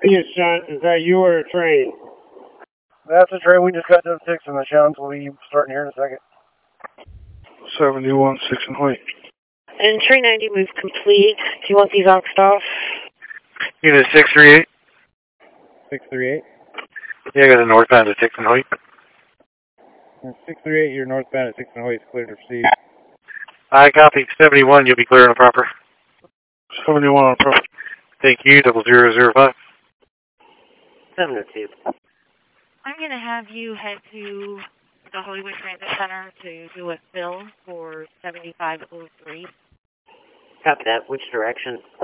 Yes, John, is that you or a train? That's a train. We just got done fixing the Sean, so we'll be starting here in a second. 71-6 and Hoyt. And train 90 move complete. Do you want these oxed off? Unit 638. 638? Yeah, I got a northbound at 6 and Hoyt. 638, you're northbound at 6 and Hoyt, clear to proceed. I copy. 71, you'll be clear on the proper. 71 on the proper. Thank you, 0005. 702. I'm going to have you head to the Hollywood Transit Center to do a fill for 7503. Copy that. Which direction?